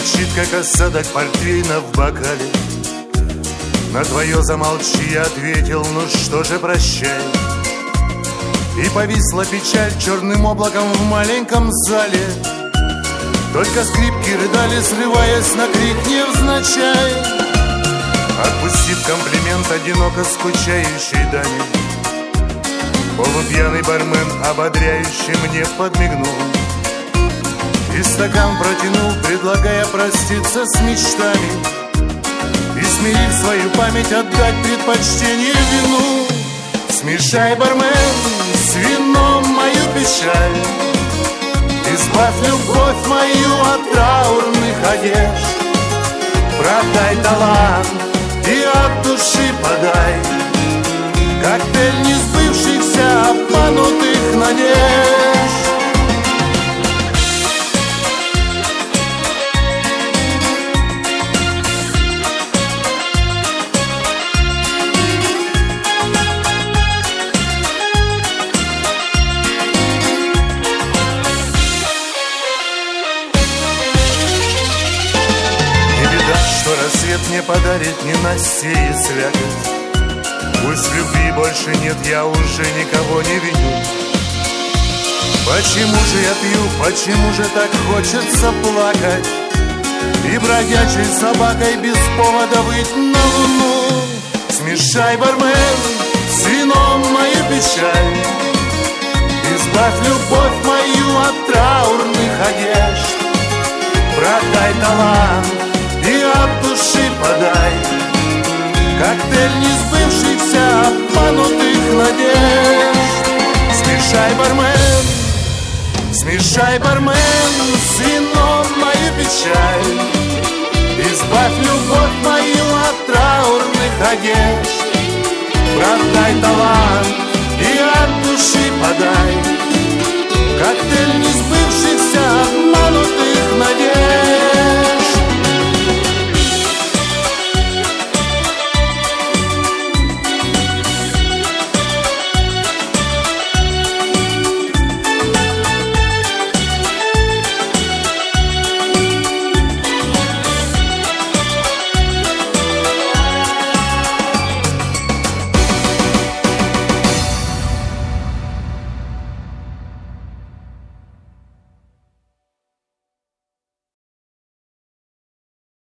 Торчит, как осадок портвейна в бокале. На твое замолчи я ответил, ну что же, прощай. И повисла печаль черным облаком в маленьком зале. Только скрипки рыдали, срываясь на крик невзначай. Отпустив комплимент одиноко скучающей даме, полупьяный бармен ободряюще мне подмигнул и стакан протянул, предлагая проститься с мечтами и, смирив свою память, отдать предпочтение вину. Смешай, бармен, с вином мою печаль, избавь любовь мою от траурных одежд. Продай талант и от души подай коктейль несбывшихся обманутых надежд. Что рассвет мне подарит ненастье и слякоть. Пусть любви больше нет, я уже никого не виню. Почему же я пью, почему же так хочется плакать и бродячей собакой без повода выть на луну? Смешай, бармен, с вином мою печаль, избавь любовь мою от траурных одежд. Продай талант и от души подай коктейль несбывшихся обманутых надежд. Смешай, бармен, с вином мою печаль, избавь любовь мою от траурных одежд. Продай талант